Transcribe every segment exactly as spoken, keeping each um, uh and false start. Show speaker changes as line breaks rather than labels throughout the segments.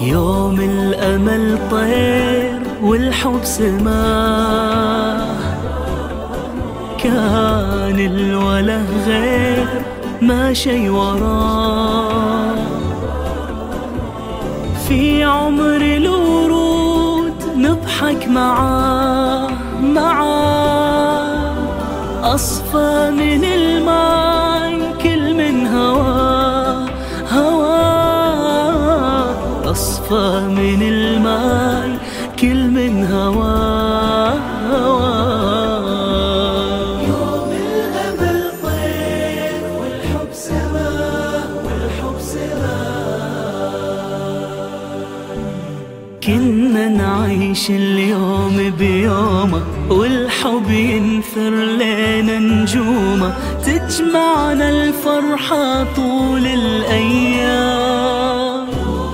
يوم الأمل طير والحب سماه، كان الوله غير ما شي وراه. في عمر الورود نضحك معاه معاه، أصفى من الماي كل من هواه هواه، أصفى من الماي كل من هواه هواه.
يوم الأمل طير والحب سماه والحب سماه.
كنا نعيش اليوم بيومه والحب ينثر لينا نجومه، تجمعنا الفرحة طول الأيام.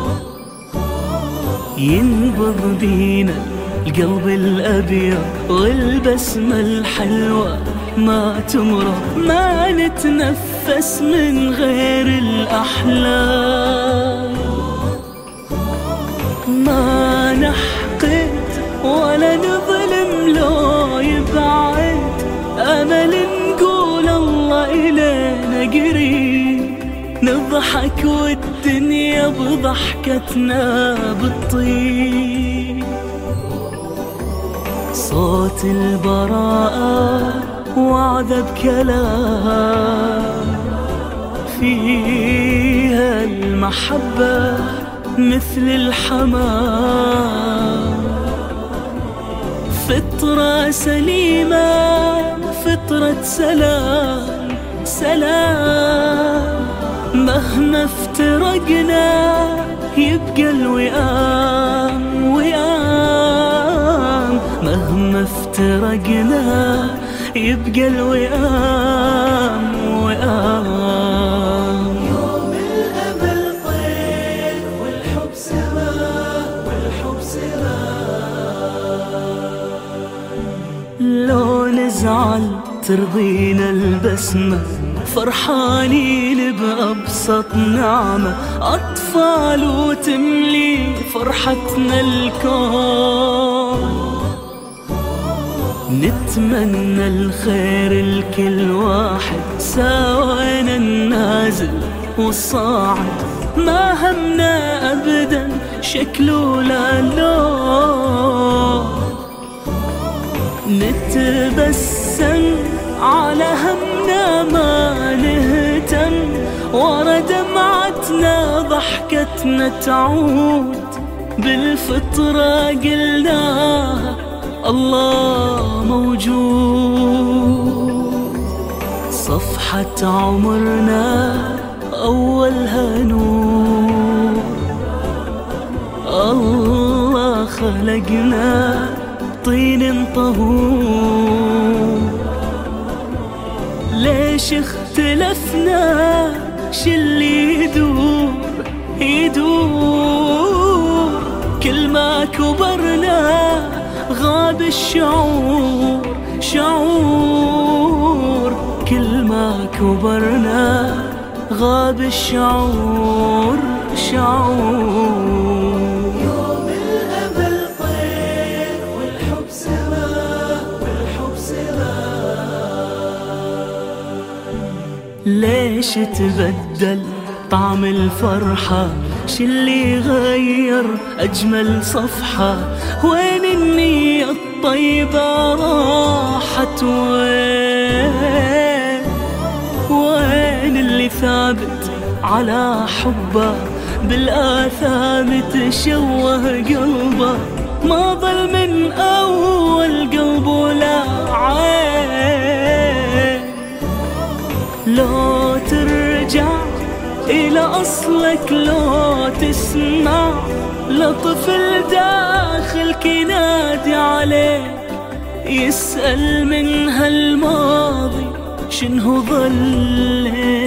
ينبض بينا القلب الأبيض والبسمة الحلوة ما تمرض، ما نتنفس من غير الأحلام. ما نحقد ولا نظلم لو يبعد، أمل نقول الله إلينا قريب. نضحك والدنيا بضحكتنا بتطيب، صوت البراءة وعذب كلام، فيها المحبة مثل الحمام. فطرة سليمة فطرة سلام سلام، مهما افترقنا يبقى الوئام وئام، مهما افترقنا يبقى الوئام وئام.
يوم الأمل طير والحب سماه والحب سماه.
لو نزعل ترضينا البسمة، فرحانين بأبسط نعمة. أطفال وتملي فرحتنا الكون، نتمنى الخير لكل واحد، ساوينا النازل والصاعد. ما همنا أبدا شكل ولا لون، نتبسم على همنا ما نهتم. ورا دمعتنا ضحكتنا تعود، بالفطرة قلناها الله موجود. صفحة عمرنا أولها نور، الله خلقنا طين طهور. ليش اختلفنا شلي يدور يدور، كل ما كبرنا غاب الشعور شعور، كل ما كبرنا غاب الشعور شعور.
يوم الأمل طير والحب سماه والحب سماه.
ليش تبدل طعم الفرحة، شلي غير أجمل صفحة. وين النية الطيبة راحت، وين وين اللي ثابت على حبه بالآثام تشوه قلبه. ما ظل من أول قلب ولا عين، لو ترجع إلى أصلك لو تسمع لطفل داخل كنادي عليك، يسأل من هالماضي شنو ظل.